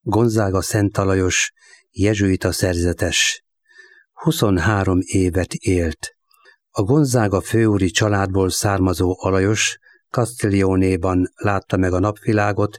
Gonzaga Szent Alajos, jezsuita szerzetes. 23 évet élt. A Gonzaga főúri családból származó Alajos Castiglionéban látta meg a napvilágot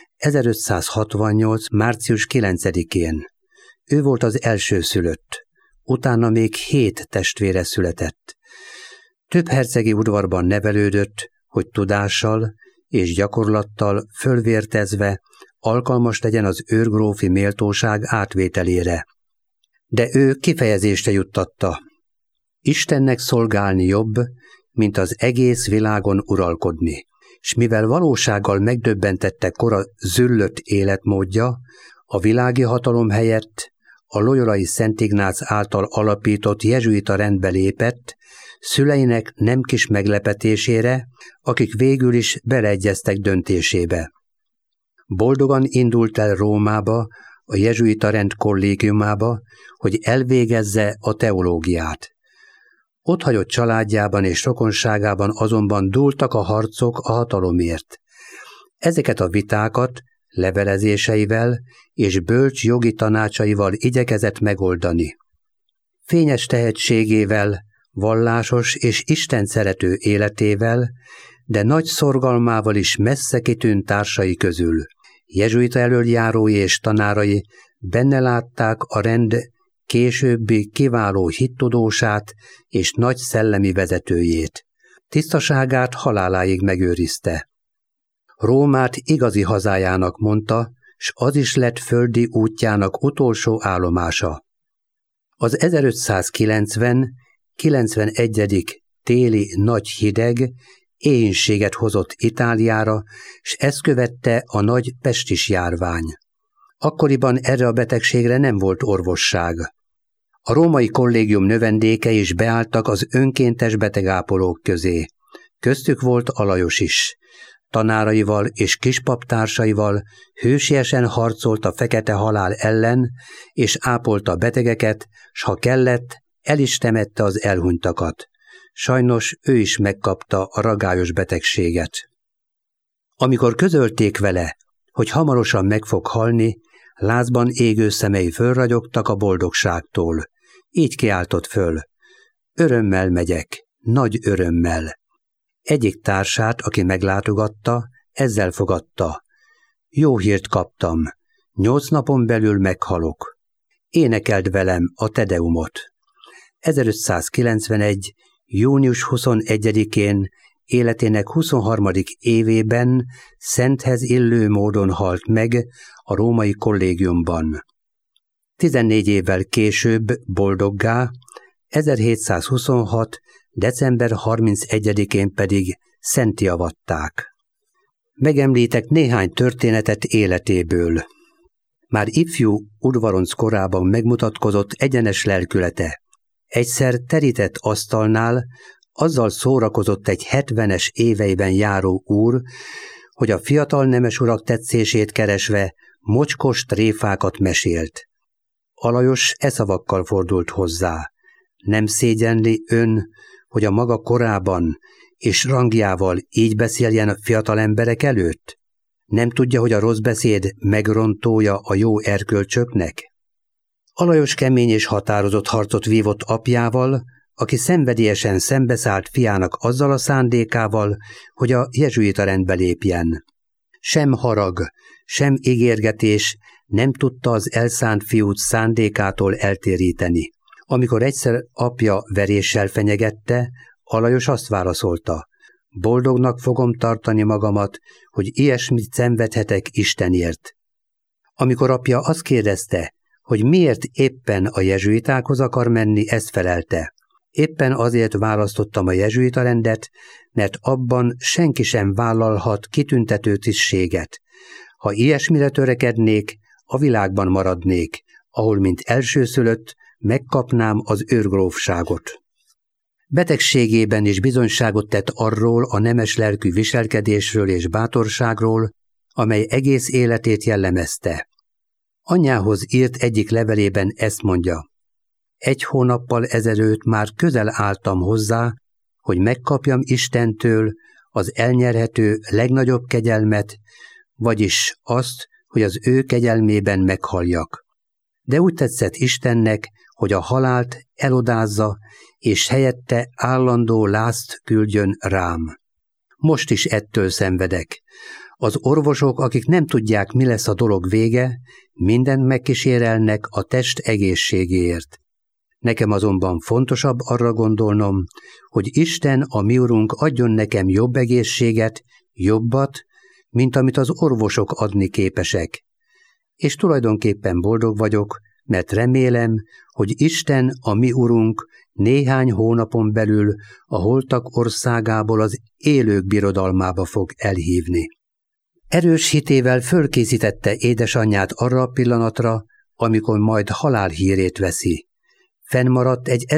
1568. március 9-én. Ő volt az elsőszülött, utána még 7 testvére született. Több hercegi udvarban nevelődött, hogy tudással és gyakorlattal fölvértezve alkalmas legyen az őrgrófi méltóság átvételére. De ő kifejezésre juttatta: Istennek szolgálni jobb, mint az egész világon uralkodni. S mivel valósággal megdöbbentette kora züllött életmódja, a világi hatalom helyett a loyolai Szent Ignác által alapított jezsuita rendbe lépett, szüleinek nem kis meglepetésére, akik végül is beleegyeztek döntésébe. Boldogan indult el Rómába, a jezsuita rend kollégiumába, hogy elvégezze a teológiát. Otthagyott családjában és rokonságában azonban dúltak a harcok a hatalomért. Ezeket a vitákat levelezéseivel és bölcs jogi tanácsaival igyekezett megoldani. Fényes tehetségével, vallásos és Isten szerető életével, de nagy szorgalmával is messze kitűnt társai közül. Jezsuita elöljárói és tanárai benne látták a rend későbbi kiváló hittudósát és nagy szellemi vezetőjét. Tisztaságát haláláig megőrizte. Rómát igazi hazájának mondta, s az is lett földi útjának utolsó állomása. Az 1590-91. téli nagy hideg éhínséget hozott Itáliára, s ezt követte a nagy pestis járvány. Akkoriban erre a betegségre nem volt orvosság. A római kollégium növendéke is beálltak az önkéntes betegápolók közé. Köztük volt Alajos is. Tanáraival és kispaptársaival hősiesen harcolt a fekete halál ellen, és ápolta a betegeket, s ha kellett, el is temette az elhunytakat. Sajnos ő is megkapta a ragályos betegséget. Amikor közölték vele, hogy hamarosan meg fog halni, lázban égő szemei fölragyogtak a boldogságtól. Így kiáltott föl: Örömmel megyek, nagy örömmel. Egyik társát, aki meglátogatta, ezzel fogadta: Jó hírt kaptam, 8 napon belül meghalok. Énekeld velem a Tedeumot. 1591. június 21-én életének 23. évében szenthez illő módon halt meg a római kollégiumban. 14 évvel később boldoggá, 1726. december 31-én pedig szentté avatták. Megemlítek néhány történetet életéből. Már ifjú udvaronc korában megmutatkozott egyenes lelkülete. Egyszer terített asztalnál azzal szórakozott egy 70-es éveiben járó úr, hogy a fiatal nemesurak tetszését keresve mocskos tréfákat mesélt. Alajos e szavakkal fordult hozzá: Nem szégyenli ön, hogy a maga korában és rangjával így beszéljen a fiatal emberek előtt? Nem tudja, hogy a rossz beszéd megrontója a jó erkölcsöknek? Alajos kemény és határozott harcot vívott apjával, aki szenvedélyesen szembeszállt fiának azzal a szándékával, hogy a jezsuita rendbe lépjen. Sem harag, sem ígérgetés nem tudta az elszánt fiút szándékától eltéríteni. Amikor egyszer apja veréssel fenyegette, Alajos azt válaszolta: Boldognak fogom tartani magamat, hogy ilyesmit szenvedhetek Istenért. Amikor apja azt kérdezte, hogy miért éppen a jezsuitákhoz akar menni, ezt felelte: Éppen azért választottam a jezsuita rendet, mert abban senki sem vállalhat kitüntető tisztséget. Ha ilyesmire törekednék, a világban maradnék, ahol mint elsőszülött megkapnám az őrgrófságot. Betegségében is bizonyságot tett arról a nemes lelkű viselkedésről és bátorságról, amely egész életét jellemezte. Anyjához írt egyik levelében ezt mondja: 1 hónappal ezelőtt már közel álltam hozzá, hogy megkapjam Istentől az elnyerhető legnagyobb kegyelmet, vagyis azt, hogy az ő kegyelmében meghalljak. De úgy tetszett Istennek, hogy a halált elodázza, és helyette állandó lázt küldjön rám. Most is ettől szenvedek. Az orvosok, akik nem tudják, mi lesz a dolog vége, mindent megkísérelnek a test egészségéért. Nekem azonban fontosabb arra gondolnom, hogy Isten, a mi Urunk adjon nekem jobb egészséget, jobbat, mint amit az orvosok adni képesek. És tulajdonképpen boldog vagyok, mert remélem, hogy Isten, a mi Urunk néhány hónapon belül a holtak országából az élők birodalmába fog elhívni. Erős hitével fölkészítette édesanyját arra a pillanatra, amikor majd halálhírét veszi. Fennmaradt egy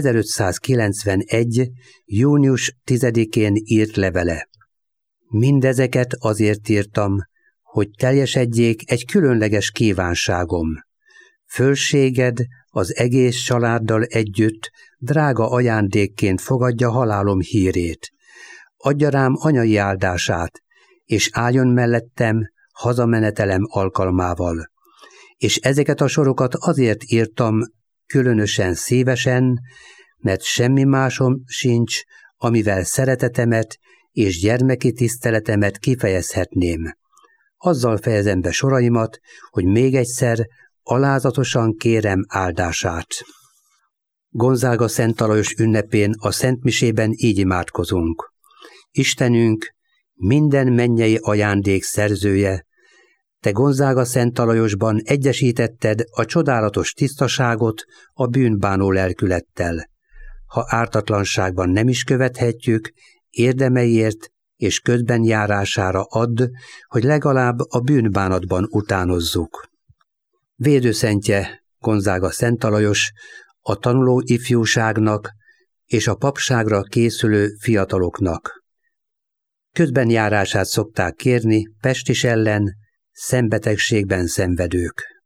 1591. június 10-én írt levele. Mindezeket azért írtam, hogy teljesedjék egy különleges kívánságom. Fölséged az egész családdal együtt drága ajándékként fogadja halálom hírét. Adja rám anyai áldását, és álljon mellettem hazamenetelem alkalmával. És ezeket a sorokat azért írtam különösen szívesen, mert semmi másom sincs, amivel szeretetemet és gyermeki tiszteletemet kifejezhetném. Azzal fejezem be soraimat, hogy még egyszer alázatosan kérem áldását. Gonzaga Szent Alajos ünnepén a szentmisében így imádkozunk. Istenünk, minden mennyei ajándék szerzője, te Gonzaga Szent Alajosban egyesítetted a csodálatos tisztaságot a bűnbánó lelkülettel. Ha ártatlanságban nem is követhetjük, érdemeiért és közben járására add, hogy legalább a bűnbánatban utánozzuk. Védőszentje Gonzaga Szent Alajos a tanuló ifjúságnak és a papságra készülő fiataloknak. Közben járását szokták kérni pestis ellen, szembetegségben szenvedők.